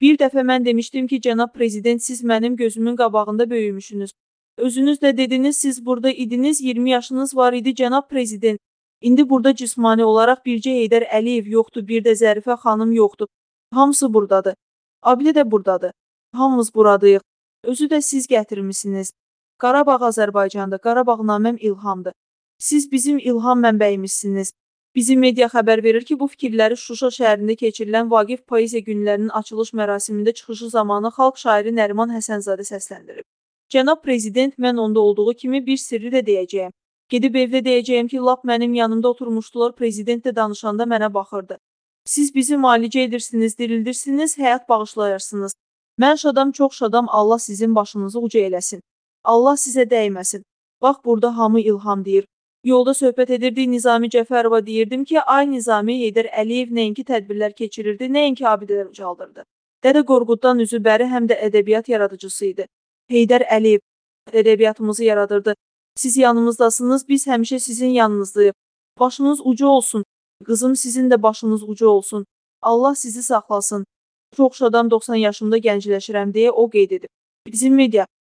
Bir dəfə mən demişdim ki, cənab prezident, siz mənim gözümün qabağında böyümüşsünüz. Özünüz də dediniz, siz burada idiniz, 20 yaşınız var idi, cənab prezident. İndi burada cismani olaraq bircə Heydər Əliyev yoxdur, bir də Zərifə xanım yoxdur. Hamısı buradadır. Abili də buradadır. Hamımız buradayıq. Özü də siz gətirmisiniz. Qarabağ Azərbaycandır, Qarabağnaməm İlhamdır. Siz bizim ilham mənbəyimizsiniz. Bizim media xəbər verir ki, bu fikirləri Şuşa şəhərində keçirilən Vaqif Poeziya günlərinin açılış mərasimində çıxışı zamanı xalq şairi Nəriman Həsənzadə səsləndirib. Cənab prezident, mən onda olduğu kimi bir sirri də deyəcəyəm. Gedib evdə deyəcəyəm ki, lap mənim yanımda oturmuşdular, prezident də danışanda mənə baxırdı. Siz bizi müalicə edirsiniz, dirildirsiniz, həyat bağışlayırsınız. Mən şadam, çox şadam, Allah sizin başınızı uca eləsin. Allah sizə dəyməsin. Bax, burada hamı ilham deyir. Yolda söhbət edirdik, Nizami Cəfərova deyirdim ki, ay Nizami, Heydər Əliyev nəinki tədbirlər keçirirdi, nəinki abidələr ucaldırdı. Dədə Qorquddan üzü bəri həm də ədəbiyyat yaradıcısı idi. Heydər Əliyev ədəbiyyatımızı yaradırdı. Siz yanımızdasınız, biz həmişə sizin yanınızdayıq. Başınız ucu olsun. Qızım, sizin də başınız ucu olsun. Allah sizi saxlasın. Çox şadam, 90 yaşımda gəncləşirəm deyə o qeyd edib. Bizim media